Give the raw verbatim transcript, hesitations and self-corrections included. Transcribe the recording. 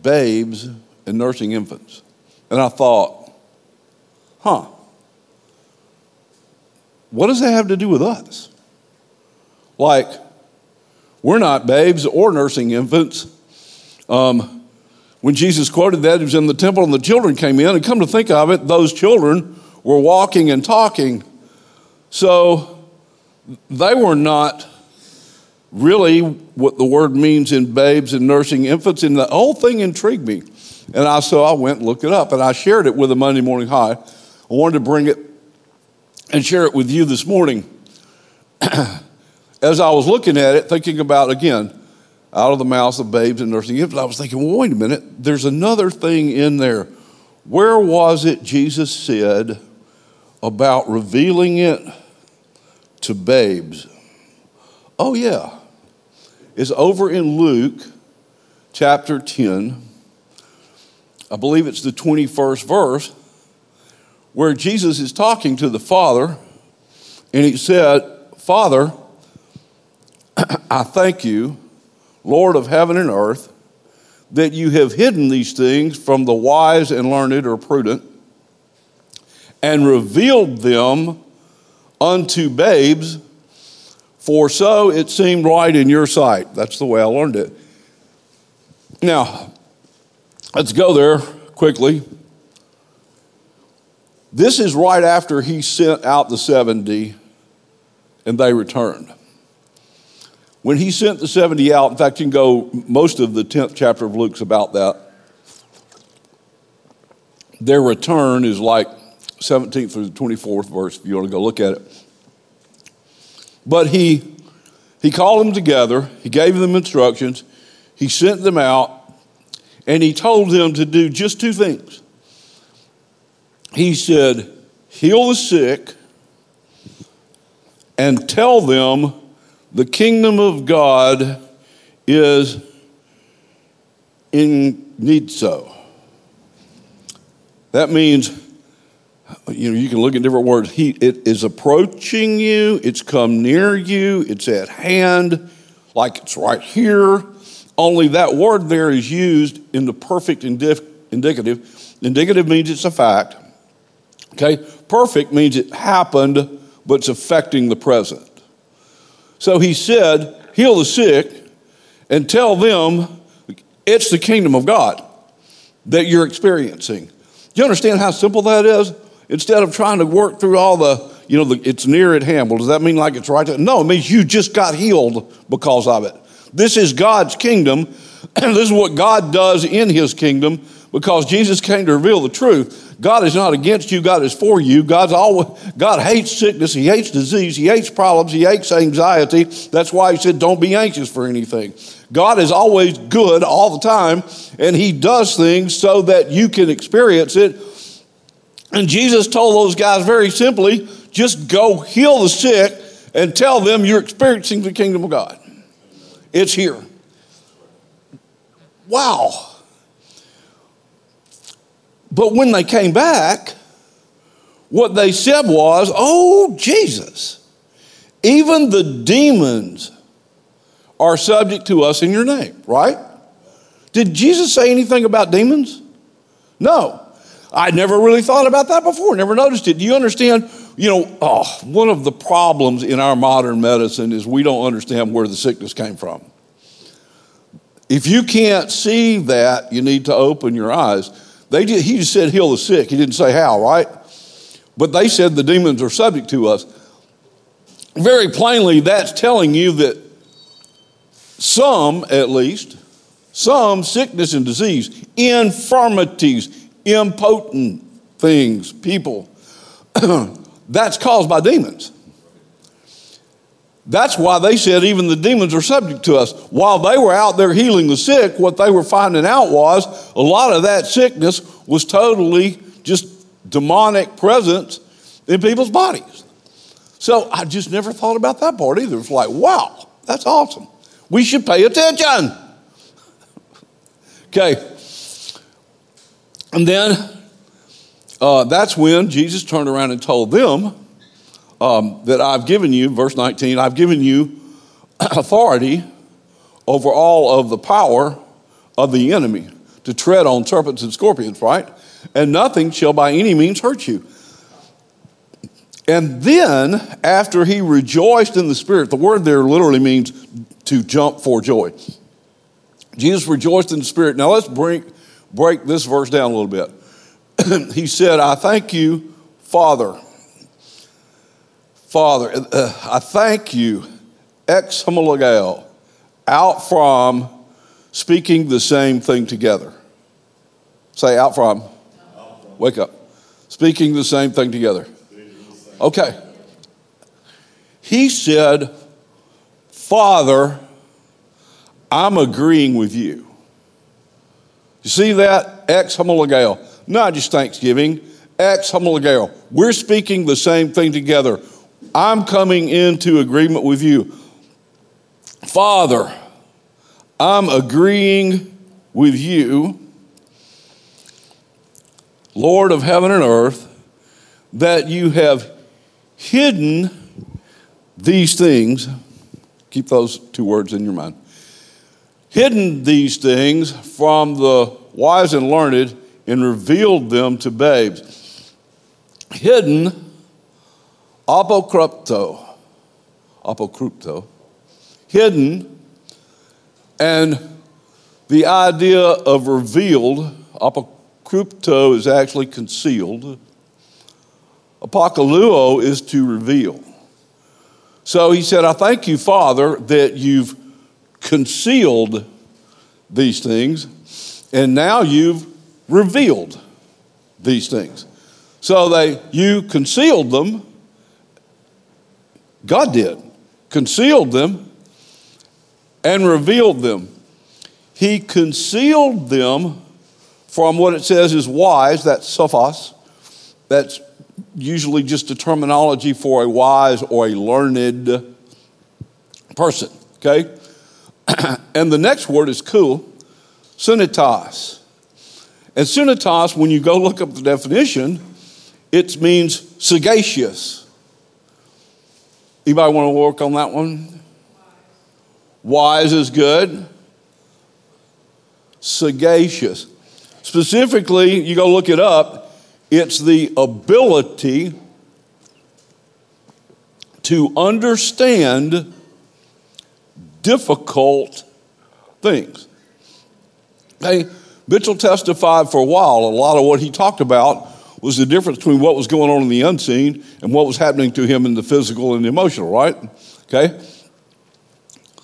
babes and nursing infants. And I thought, huh, what does that have to do with us? Like, we're not babes or nursing infants. Um, when Jesus quoted that, he was in the temple and the children came in, and come to think of it, those children were walking and talking. So they were not really what the word means in babes and nursing infants, and the whole thing intrigued me. And I so I went and looked it up, and I shared it with a Monday Morning High. I wanted to bring it and share it with you this morning. As I was looking at it, thinking about, again, out of the mouths of babes and nursing infants, I was thinking, well, wait a minute, there's another thing in there. Where was it Jesus said about revealing it to babes? Oh, yeah. It's over in Luke chapter ten. I believe it's the twenty-first verse, where Jesus is talking to the Father, and he said, Father, I thank you, Lord of heaven and earth, that you have hidden these things from the wise and learned or prudent, and revealed them unto babes, for so it seemed right in your sight. That's the way I learned it. Now, let's go there quickly. This is right after he sent out the seventy and they returned. When he sent the seventy out, in fact, you can go, most of the tenth chapter of Luke's about that. Their return is like seventeenth through the twenty-fourth verse, if you want to go look at it. But he, he called them together, he gave them instructions, he sent them out, and he told them to do just two things. He said, heal the sick and tell them the kingdom of God is in need so. That means, you know, you can look at different words. He, it is approaching you. It's come near you. It's at hand, like it's right here. Only that word there is used in the perfect indif- indicative. Indicative means it's a fact. Okay? Perfect means it happened, but it's affecting the present. So he said, heal the sick and tell them it's the kingdom of God that you're experiencing. Do you understand how simple that is? Instead of trying to work through all the, you know, the, it's near at hand. Well, does that mean like it's right there? No, it means you just got healed because of it. This is God's kingdom, and this is what God does in his kingdom, because Jesus came to reveal the truth. God is not against you. God is for you. God's always, God hates sickness. He hates disease. He hates problems. He hates anxiety. That's why he said, don't be anxious for anything. God is always good all the time, and he does things so that you can experience it. And Jesus told those guys very simply, just go heal the sick and tell them you're experiencing the kingdom of God. It's here. Wow. But when they came back, what they said was, oh, Jesus, even the demons are subject to us in your name, right? Did Jesus say anything about demons? No. I never really thought about that before, never noticed it. Do you understand? You know, oh, one of the problems in our modern medicine is we don't understand where the sickness came from. If you can't see that, you need to open your eyes. They did, he just said heal the sick. He didn't say how, right? But they said the demons are subject to us. Very plainly, that's telling you that some, at least, some sickness and disease, infirmities, impotent things, people, that's caused by demons. That's why they said even the demons are subject to us. While they were out there healing the sick, what they were finding out was a lot of that sickness was totally just demonic presence in people's bodies. So I just never thought about that part either. It's like, wow, that's awesome. We should pay attention. Okay. And then uh, that's when Jesus turned around and told them, Um, that I've given you, verse nineteen, I've given you authority over all of the power of the enemy to tread on serpents and scorpions, right? And nothing shall by any means hurt you. And then, after he rejoiced in the Spirit, the word there literally means to jump for joy. Jesus rejoiced in the Spirit. Now let's break, break this verse down a little bit. He said, I thank you, Father. Father, uh, I thank you, ex homologeo, out from speaking the same thing together. Say out from. Out from. Wake up. Speaking the same thing together. Okay. He said, Father, I'm agreeing with you. You see that? Ex homologeo. Not just Thanksgiving. Ex homologeo. We're speaking the same thing together. I'm coming into agreement with you. Father, I'm agreeing with you, Lord of heaven and earth, that you have hidden these things. Keep those two words in your mind. Hidden these things from the wise and learned and revealed them to babes. Hidden, apokrypto, apokrypto, hidden, and the idea of revealed, apokrypto is actually concealed. Apokaluo is to reveal. So he said, I thank you, Father, that you've concealed these things, and now you've revealed these things. So they, you concealed them. God did. Concealed them and revealed them. He concealed them from what it says is wise, that's sophos. That's usually just a terminology for a wise or a learned person, okay? And the next word is cool, sunitas. And sunitas, when you go look up the definition, it means sagacious. Anybody want to work on that one? Wise is good. Sagacious. Specifically, you go look it up, it's the ability to understand difficult things. Okay, Mitchell testified for a while. A lot of what he talked about was the difference between what was going on in the unseen and what was happening to him in the physical and the emotional, right? Okay,